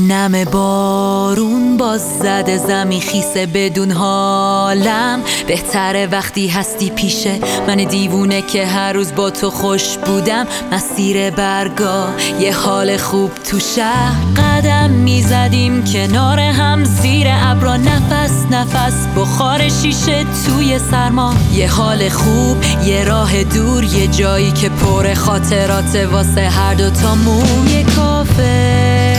نم بارون باز زده زمین خیسه بدون حالم. بهتره وقتی هستی پیشه من دیوونه که هر روز با تو خوش بودم. مسیر برگا یه حال خوب تو شهر قدم میزدیم کنار هم زیر ابرا، نفس نفس بخار شیشه توی سرما. یه حال خوب، یه راه دور، یه جایی که پر خاطرات واسه هر دوتامون. یه کافه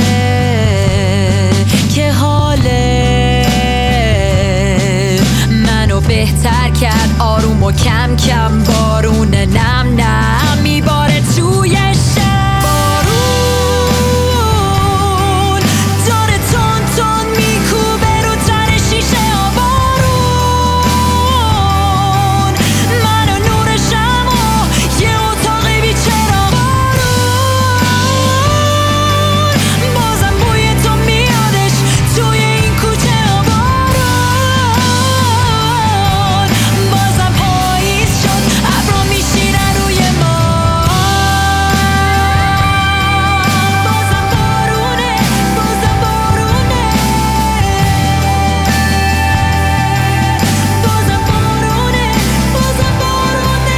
که حاله منو بهتر کرد، آروم و کم کم بارون نم نم میباره توی شب. بارون داره تون تون میکوبه رو تن شیشه ها. بارون منو نورشم و یه اتاق بی چراغ. بارون بازم بوی تو میادش توی این کوچه ها. بارون بازم پاییز شد، ابرا میشینن روی ما. بازم بارونه، بازم بارونه، بازم بارونه، بازم بارونه.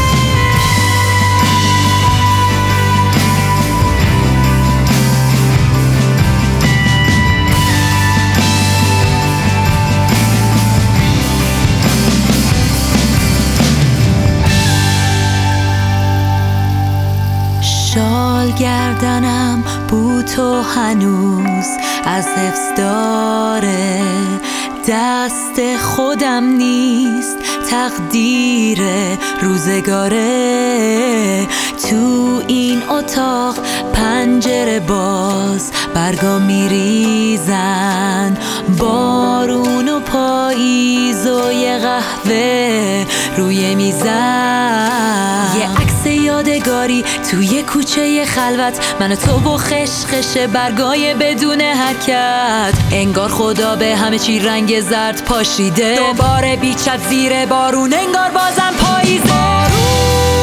شال گردنم بو تو هنوز از حفظ داره، دست خودم نیست تقدیر روزگاره. تو این اتاق پنجره باز برگا میریزن، بارون و پاییز و یه قهوه روی میزن. یه عکس یادگاری توی کوچه خلوت، من و تو با خشخش برگای بدون حرکت. انگار خدا به همه چی رنگ زرد پاشیده، دوباره بیچت زیر بارون، انگار بازم پاییزه. بارون